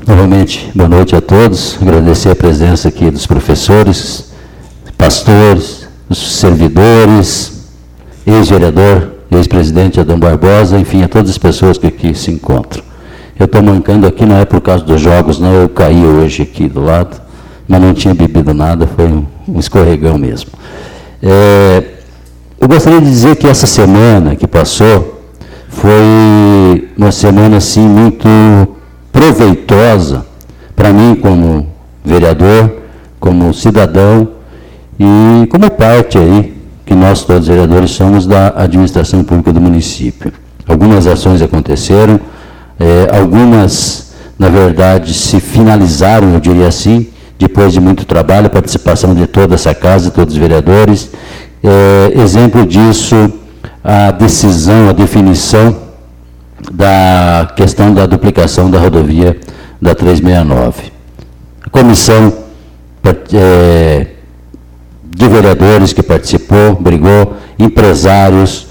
Novamente, boa noite a todos. Agradecer a presença aqui dos professores, pastores, dos servidores, ex-vereador, ex-presidente Adão Barbosa, enfim, a todas as pessoas que aqui se encontram. Eu estou mancando aqui, não é por causa dos jogos, não, eu caí hoje aqui do lado, mas não tinha bebido nada, foi um escorregão mesmo. Eu gostaria de dizer que essa semana que passou foi uma semana, assim, muito proveitosa para mim como vereador, como cidadão e como parte aí, que nós todos vereadores somos da administração pública do município. Algumas ações aconteceram, algumas, na verdade, se finalizaram, eu diria assim, depois de muito trabalho, participação de toda essa casa, todos os vereadores. Exemplo disso, a decisão, a definição da questão da duplicação da rodovia da 369. A comissão de vereadores que participou, brigou, empresários,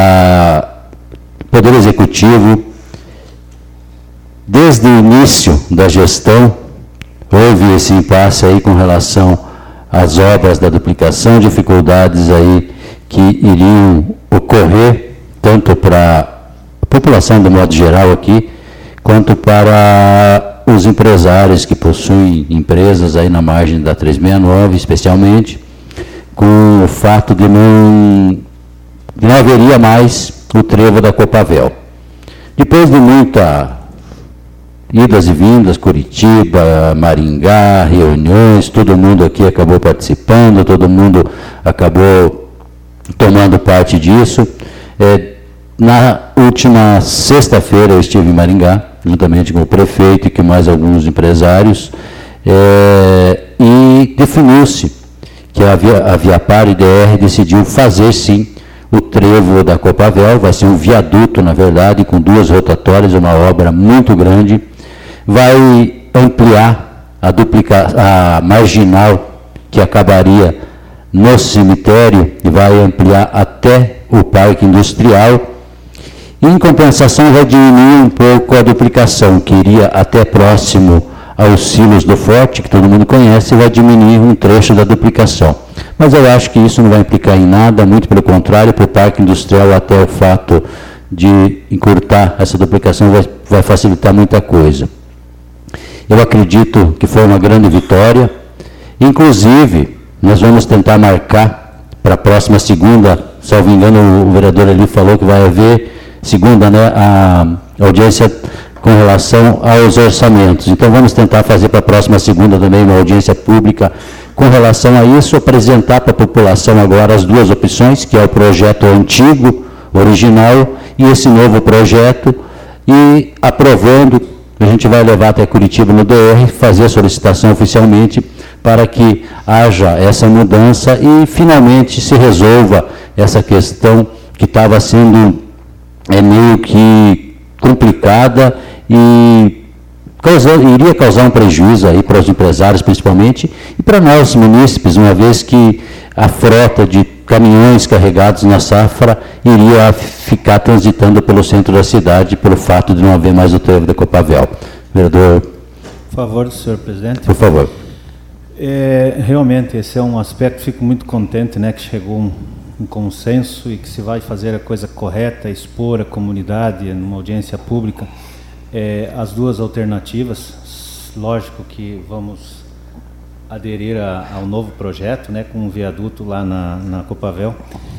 Poder Executivo, desde o início da gestão, houve esse impasse aí com relação às obras da duplicação, dificuldades aí que iriam ocorrer, tanto para a população, do modo geral aqui, quanto para os empresários que possuem empresas aí na margem da 369, especialmente, com o fato de não haveria mais o trevo da Copavel. Depois de muita idas e vindas, Curitiba, Maringá, reuniões, todo mundo aqui acabou participando, todo mundo acabou tomando parte disso. Na última sexta-feira eu estive em Maringá, juntamente com o prefeito e com mais alguns empresários, e definiu-se que a Viapar IDR decidiu fazer, sim, o trevo da Copavel, vai ser um viaduto, na verdade, com 2 rotatórias, uma obra muito grande, vai ampliar a marginal que acabaria no cemitério e vai ampliar até o parque industrial. E, em compensação, vai diminuir um pouco a duplicação, que iria até próximo aos silos do Forte, que todo mundo conhece, e vai diminuir um trecho da duplicação. Mas eu acho que isso não vai implicar em nada, muito pelo contrário, para o parque industrial, até o fato de encurtar essa duplicação vai facilitar muita coisa. Eu acredito que foi uma grande vitória. Inclusive, nós vamos tentar marcar para a próxima segunda, salvo engano, o vereador ali falou que vai haver segunda, né, a audiência com relação aos orçamentos. Então, vamos tentar fazer para a próxima segunda também uma audiência pública com relação a isso, apresentar para a população agora as 2 opções, que é o projeto antigo, original, e esse novo projeto, e aprovando, a gente vai levar até Curitiba no DR, fazer a solicitação oficialmente para que haja essa mudança e finalmente se resolva essa questão que estava sendo meio que complicada e iria causar um prejuízo aí para os empresários, principalmente, e para nós, munícipes, uma vez que a frota de caminhões carregados na safra iria ficar transitando pelo centro da cidade, pelo fato de não haver mais o trevo da Copavel. Vereador. Por favor, senhor presidente. Por favor. Realmente, esse é um aspecto, fico muito contente, né, que chegou um consenso e que se vai fazer a coisa correta, expor a comunidade numa audiência pública. As 2 alternativas, lógico que vamos aderir ao novo projeto, né, com um viaduto lá na Copavel.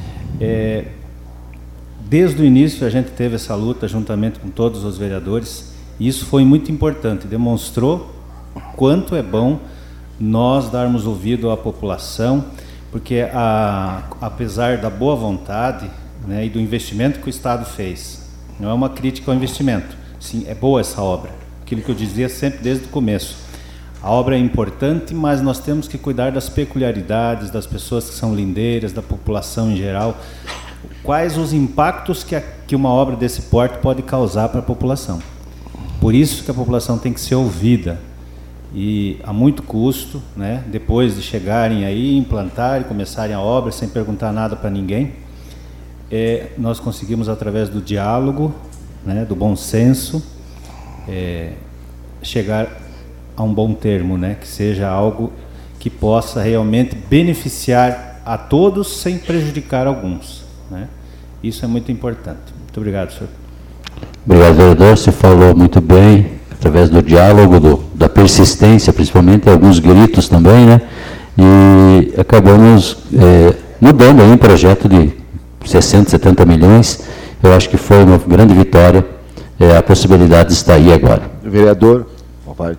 Desde o início a gente teve essa luta juntamente com todos os vereadores, e isso foi muito importante, demonstrou quanto é bom nós darmos ouvido à população, porque apesar da boa vontade, né, e do investimento que o Estado fez, não é uma crítica ao investimento, sim, é boa essa obra, aquilo que eu dizia sempre desde o começo. A obra é importante, mas nós temos que cuidar das peculiaridades, das pessoas que são lindeiras, da população em geral. Quais os impactos que uma obra desse porte pode causar para a população. Por isso que a população tem que ser ouvida. E a muito custo, né, depois de chegarem aí, implantarem, começarem a obra sem perguntar nada para ninguém, nós conseguimos, através do diálogo, né, do bom senso, chegar a um bom termo, né? Que seja algo que possa realmente beneficiar a todos sem prejudicar alguns, né? Isso é muito importante. Muito obrigado, senhor. Obrigado, vereador. Você falou muito bem, através do diálogo, da persistência, principalmente, alguns gritos também, né? E acabamos mudando aí um projeto de 60, 70 milhões. Eu acho que foi uma grande vitória. A possibilidade está aí agora. Vereador, uma parte.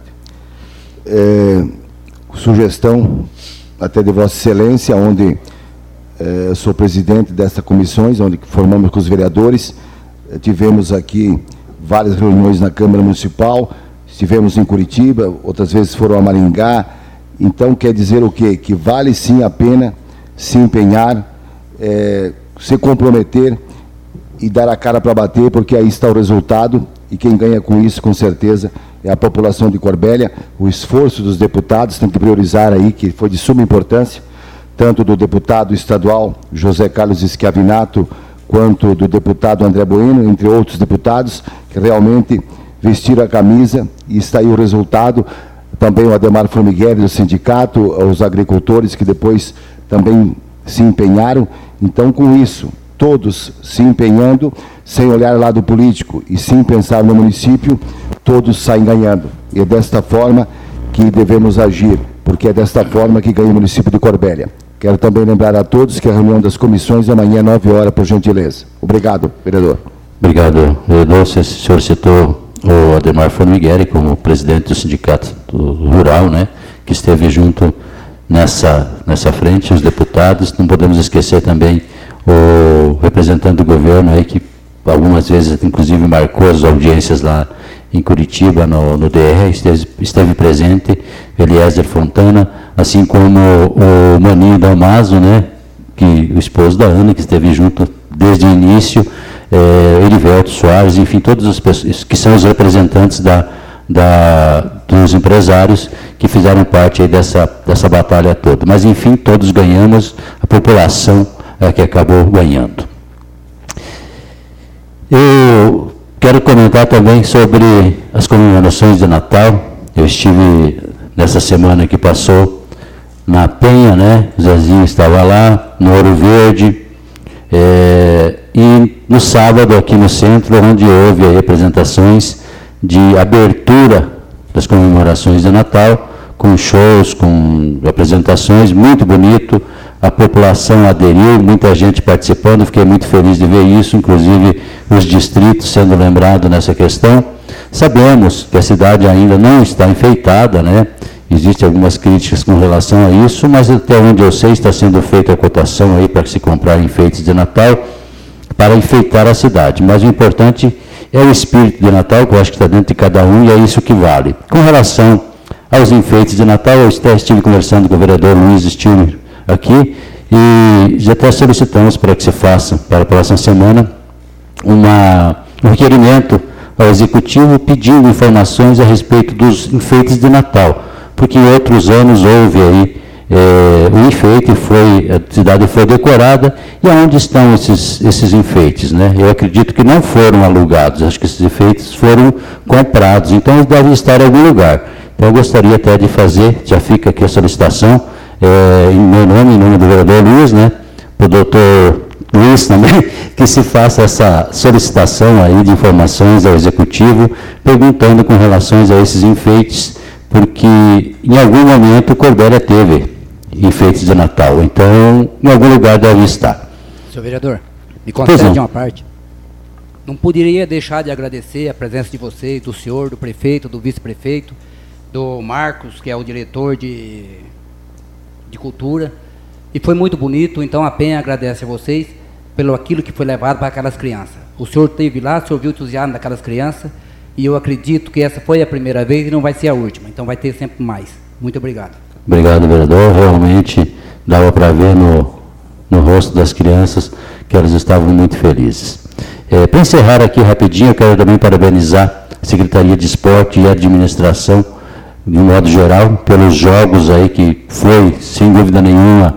Sugestão até de Vossa Excelência, onde sou presidente dessas comissões, onde formamos com os vereadores. Tivemos aqui várias reuniões na Câmara Municipal, estivemos em Curitiba, outras vezes foram a Maringá. Então, quer dizer o quê? Que vale sim a pena se empenhar, se comprometer e dar a cara para bater, porque aí está o resultado, e quem ganha com isso, com certeza, é a população de Corbélia. O esforço dos deputados tem que priorizar aí, que foi de suma importância, tanto do deputado estadual José Carlos Schiavinato, quanto do deputado André Bueno, entre outros deputados, que realmente vestiram a camisa, e está aí o resultado. Também o Ademar Formigueri do sindicato, os agricultores que depois também se empenharam. Então, com isso, todos se empenhando, sem olhar lado político e sim pensar no município, todos saem ganhando. E é desta forma que devemos agir, porque é desta forma que ganha o município de Corbélia. Quero também lembrar a todos que a reunião das comissões é amanhã, 9 horas, por gentileza. Obrigado, vereador. Obrigado, vereador. O senhor citou o Ademar Formigueri como presidente do Sindicato Rural, né, que esteve junto nessa frente, os deputados. Não podemos esquecer também o representante do governo aí, que algumas vezes, inclusive, marcou as audiências lá em Curitiba, no DR, esteve presente, Eliezer Fontana, assim como o Maninho Dalmaso, né, o esposo da Ana, que esteve junto desde o início, Erivelto Soares, enfim, todas as pessoas que são os representantes dos empresários que fizeram parte aí dessa batalha toda. Mas, enfim, todos ganhamos, a população é que acabou ganhando. Eu quero comentar também sobre as comemorações de Natal. Eu estive, nessa semana que passou, na Penha, né? O Zezinho estava lá, no Ouro Verde, e no sábado, aqui no centro, onde houve aí apresentações de abertura das comemorações de Natal, com shows, com apresentações, muito bonito. A população aderiu, muita gente participando, fiquei muito feliz de ver isso, inclusive os distritos sendo lembrados nessa questão. Sabemos que a cidade ainda não está enfeitada, né? Existem algumas críticas com relação a isso, mas até onde eu sei está sendo feita a cotação aí para se comprar enfeites de Natal para enfeitar a cidade. Mas o importante é o espírito de Natal, que eu acho que está dentro de cada um, e é isso que vale. Com relação aos enfeites de Natal, eu estive conversando com o vereador Luiz Stilmer aqui, e já até solicitamos para que se faça, para a próxima semana, um requerimento ao Executivo pedindo informações a respeito dos enfeites de Natal, porque em outros anos houve aí o enfeite, a cidade foi decorada, e aonde estão esses enfeites, né? Eu acredito que não foram alugados, acho que esses enfeites foram comprados, então eles devem estar em algum lugar. Então eu gostaria até de fazer, já fica aqui a solicitação, em meu nome, em nome do vereador Luiz, né, para o doutor Luiz também, que se faça essa solicitação aí de informações ao Executivo, perguntando com relação a esses enfeites, porque em algum momento Corbélia teve enfeites de Natal, então em algum lugar deve estar. Senhor vereador, me concede uma parte. Não poderia deixar de agradecer a presença de vocês, do senhor, do prefeito, do vice-prefeito, do Marcos, que é o diretor de Cultura, e foi muito bonito. Então a Penha agradece a vocês pelo aquilo que foi levado para aquelas crianças. O senhor esteve lá, o senhor viu o entusiasmo daquelas crianças, e eu acredito que essa foi a primeira vez e não vai ser a última, então vai ter sempre mais. Muito obrigado. Obrigado, vereador. Realmente dava para ver no rosto das crianças que elas estavam muito felizes. Para encerrar aqui rapidinho, eu quero também parabenizar a Secretaria de Esporte e Administração, de um modo geral, pelos jogos aí, que foi, sem dúvida nenhuma,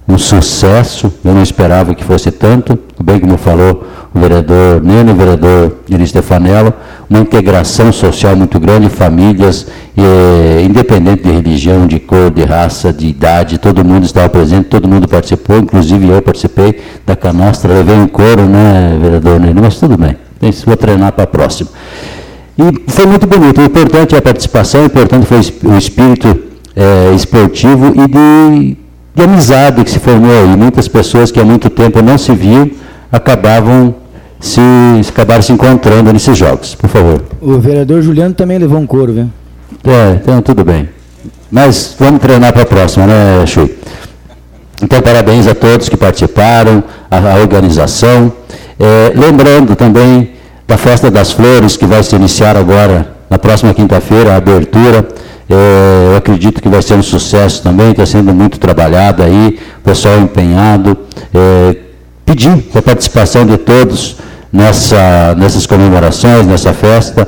um sucesso, eu não esperava que fosse tanto, bem como falou o vereador Neno, o vereador Iri Stefanello, uma integração social muito grande, famílias, independente de religião, de cor, de raça, de idade, todo mundo estava presente, todo mundo participou, inclusive eu participei da canastra, levei um couro, né, vereador Neno, mas tudo bem, vou treinar para a próxima. E foi muito bonito, o importante é a participação, o importante foi o espírito esportivo e de amizade que se formou aí. Muitas pessoas que há muito tempo não se viam acabaram se encontrando nesses jogos. Por favor. O vereador Juliano também levou um couro, viu? Então tudo bem. Mas vamos treinar para a próxima, né, Chui? Então, parabéns a todos que participaram, a organização. Lembrando também da Festa das Flores, que vai se iniciar agora, na próxima quinta-feira, a abertura. Eu acredito que vai ser um sucesso também, está sendo muito trabalhado aí, o pessoal empenhado. Pedir a participação de todos nessas comemorações, nessa festa.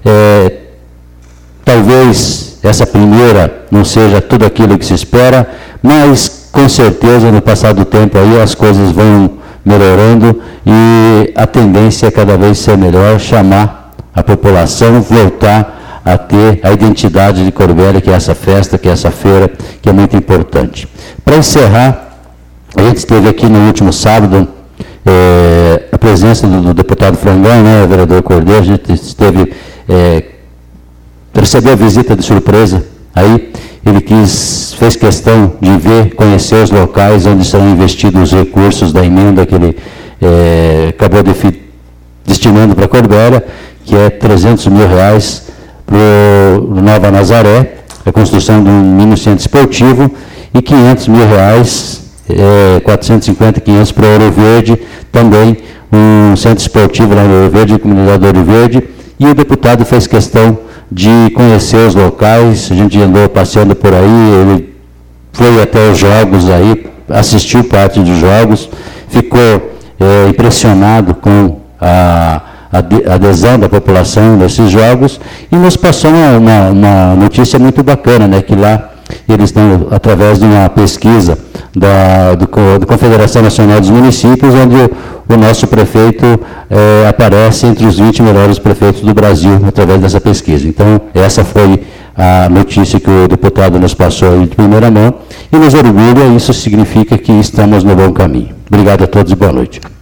Talvez essa primeira não seja tudo aquilo que se espera, mas com certeza no passar do tempo aí as coisas vão melhorando e a tendência é cada vez ser melhor, chamar a população, voltar a ter a identidade de Cor Velha, que é essa festa, que é essa feira, que é muito importante. Para encerrar, a gente esteve aqui no último sábado, a presença do deputado Frangão, né, vereador Cordeiro, a gente esteve, recebeu a visita de surpresa, aí ele fez questão de ver, conhecer os locais onde serão investidos os recursos da emenda que ele acabou destinando para Cor Velha, que é R$300 mil para o Nova Nazaré, a construção de um mini centro esportivo, e R$500 mil, 450, 500 para Ouro Verde, também um centro esportivo lá no Ouro Verde, comunidade do Ouro Verde, e o deputado fez questão de conhecer os locais, a gente andou passeando por aí, ele foi até os jogos aí, assistiu parte dos jogos, ficou impressionado com a adesão da população desses jogos e nos passou uma notícia muito bacana, né, que lá eles estão, através de uma pesquisa da Confederação Nacional dos Municípios, onde o nosso prefeito aparece entre os 20 melhores prefeitos do Brasil, através dessa pesquisa. Então, essa foi a notícia que o deputado nos passou aí de primeira mão, e nos orgulha, isso significa que estamos no bom caminho. Obrigado a todos e boa noite.